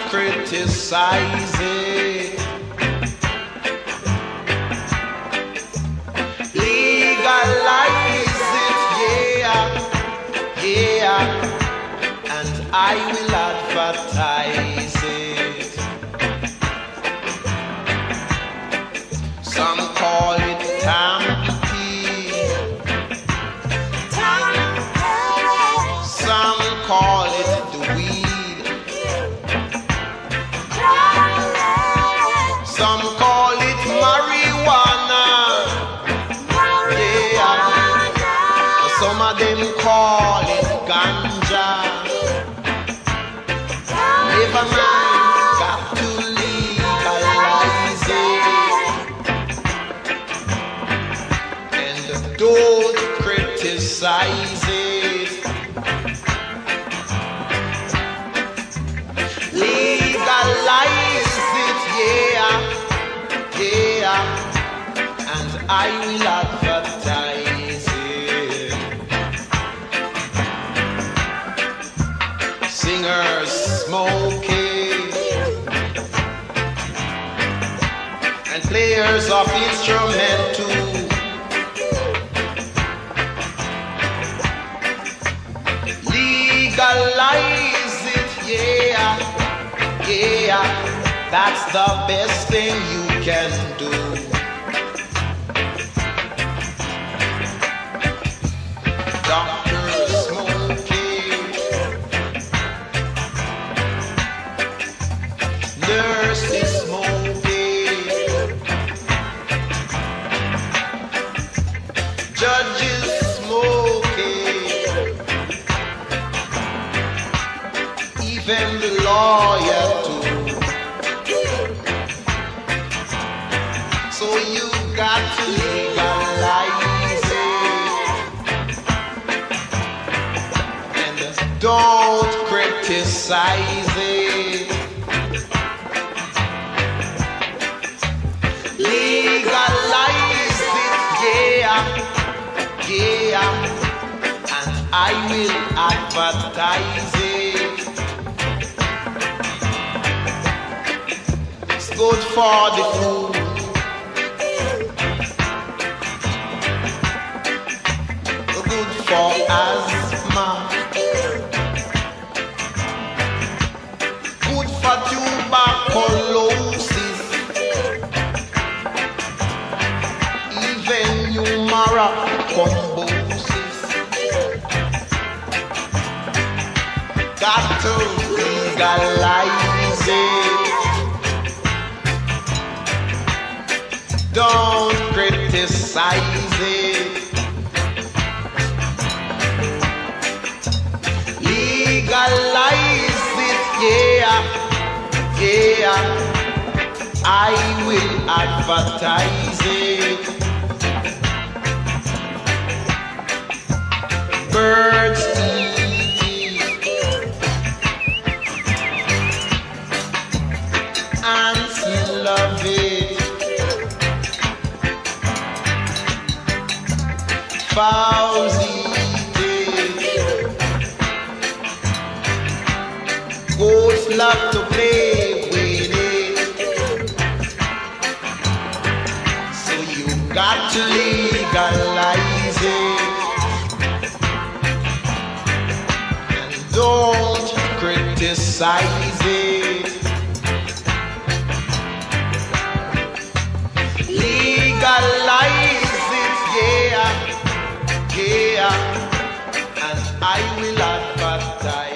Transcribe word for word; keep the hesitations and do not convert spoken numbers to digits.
criticize it. Legalize it, yeah, yeah, and I will advertise it. Some call it tamping, some call it the weed, some call it marijuana, yeah, some of them call it ganja. Never mind, got to legalize it, and don't criticize it. Legalize it, yeah, yeah, and I will advertise it. Singers smoking and players of instrument too. Legalize it, yeah, yeah, that's the best thing you can do. Doctors smoking, nurses smoking, judges smoking, even the lawyer too. So you got to legalize it, and don't criticize it. Legalize it, yeah, yeah, and I will advertise it. It's good for the food, good for asthma, good for tuberculosis, even humora thrombosis. Got to legalize it, don't criticize it. Legalize it, yeah, yeah, I will advertise it. Birds eat it, ants love it, fowls eat it, goats love to play with it. So you got to legalize it, and don't criticize it. Legalize it, yeah, yeah, and I will advertise.